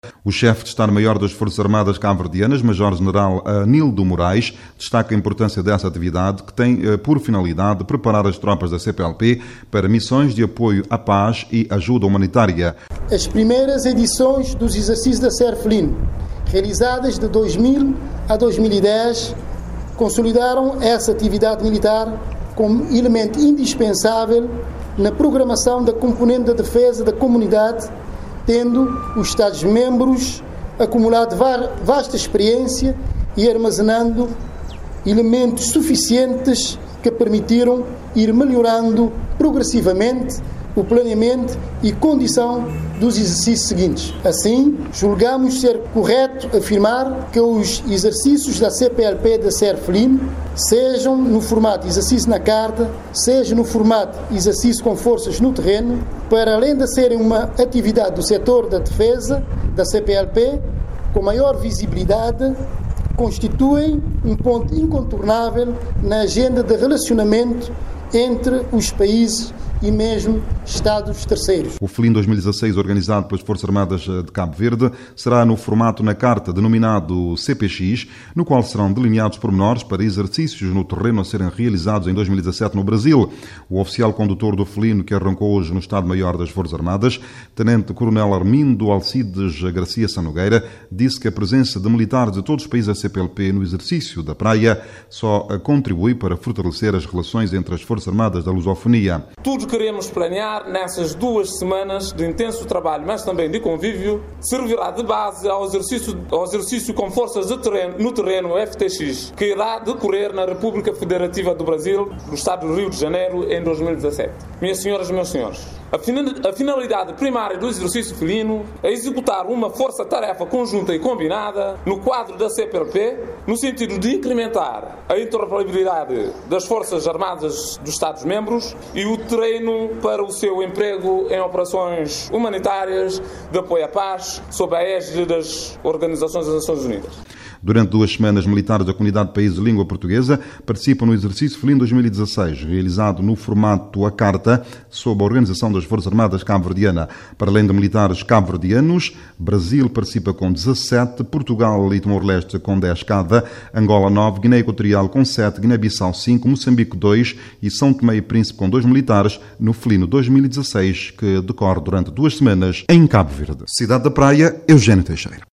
O chefe de Estado-Maior das Forças Armadas cabo-verdianas, Major-General Anildo Moraes, destaca a importância dessa atividade que tem por finalidade preparar as tropas da CPLP para missões de apoio à paz e ajuda humanitária. As primeiras edições dos exercícios da CERFLIN, realizadas de 2000 a 2010, consolidaram essa atividade militar como elemento indispensável na programação da componente da defesa da comunidade, tendo os Estados-membros acumulado vasta experiência e armazenando elementos suficientes que permitiram ir melhorando progressivamente o planeamento e condição dos exercícios seguintes. Assim, julgamos ser correto afirmar que os exercícios da CPLP da CERFLIN, sejam no formato exercício na carta, seja no formato exercício com forças no terreno, para além de serem uma atividade do setor da defesa da CPLP, com maior visibilidade, constituem um ponto incontornável na agenda de relacionamento entre os países e mesmo Estados terceiros. O FLIN 2016, organizado pelas Forças Armadas de Cabo Verde, será no formato na carta denominado CPX, no qual serão delineados pormenores para exercícios no terreno a serem realizados em 2017 no Brasil. O oficial condutor do FLIN, que arrancou hoje no Estado-Maior das Forças Armadas, Tenente-Coronel Armindo Alcides Garcia Sanogueira, disse que a presença de militares de todos os países da CPLP no exercício da praia só contribui para fortalecer as relações entre as Forças Armadas da lusofonia. Tudo queremos planear nessas 2 semanas de intenso trabalho, mas também de convívio, servirá de base ao exercício com forças de terreno, no terreno FTX, que irá decorrer na República Federativa do Brasil, no estado do Rio de Janeiro, em 2017. Minhas senhoras e meus senhores, a finalidade primária do exercício felino é executar uma força-tarefa conjunta e combinada no quadro da CPLP, no sentido de incrementar a interoperabilidade das Forças Armadas dos Estados-membros e o treino para o seu emprego em operações humanitárias de apoio à paz, sob a égide das Organizações das Nações Unidas. Durante 2 semanas, militares da Comunidade de Países de Língua Portuguesa participam no exercício FLIN 2016, realizado no formato à carta, sob a organização das Forças Armadas cabo-verdiana. Para além de militares cabo-verdianos, Brasil participa com 17, Portugal e Timor-Leste com 10 cada, Angola 9, Guiné Equatorial com 7, Guiné-Bissau 5, Moçambique 2 e São Tomé e Príncipe com 2 militares no FLIN 2016, que decorre durante 2 semanas em Cabo Verde. Cidade da Praia, Eugênio Teixeira.